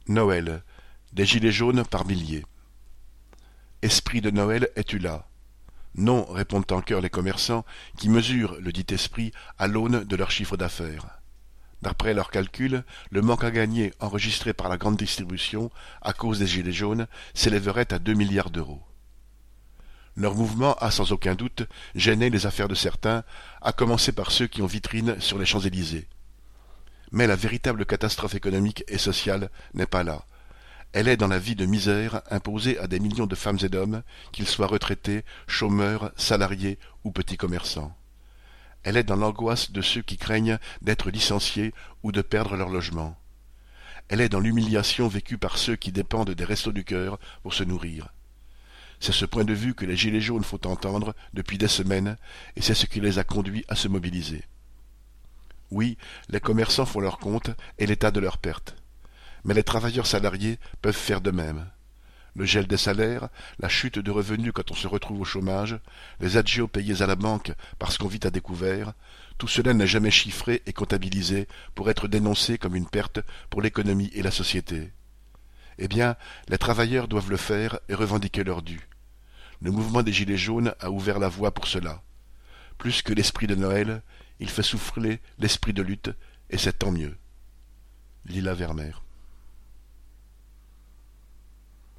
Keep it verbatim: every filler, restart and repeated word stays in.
Noël, des gilets jaunes par milliers. Esprit de Noël, es-tu là? Non, répondent en chœur les commerçants, qui mesurent le dit esprit à l'aune de leur chiffre d'affaires. D'après leurs calculs, le manque à gagner enregistré par la grande distribution à cause des gilets jaunes s'élèverait à deux milliards d'euros. Leur mouvement a sans aucun doute gêné les affaires de certains, à commencer par ceux qui ont vitrine sur les Champs-Élysées. Mais la véritable catastrophe économique et sociale n'est pas là. Elle est dans la vie de misère imposée à des millions de femmes et d'hommes, qu'ils soient retraités, chômeurs, salariés ou petits commerçants. Elle est dans l'angoisse de ceux qui craignent d'être licenciés ou de perdre leur logement. Elle est dans l'humiliation vécue par ceux qui dépendent des restos du cœur pour se nourrir. C'est ce point de vue que les Gilets jaunes font entendre depuis des semaines, et c'est ce qui les a conduits à se mobiliser. Oui, les commerçants font leur compte et l'état de leurs pertes. Mais les travailleurs salariés peuvent faire de même. Le gel des salaires, la chute de revenus quand on se retrouve au chômage, les agios payés à la banque parce qu'on vit à découvert, tout cela n'est jamais chiffré et comptabilisé pour être dénoncé comme une perte pour l'économie et la société. Eh bien, les travailleurs doivent le faire et revendiquer leur dû. Le mouvement des Gilets jaunes a ouvert la voie pour cela. Plus que l'esprit de Noël, il fait souffler l'esprit de lutte, et c'est tant mieux. Lila Vermeer.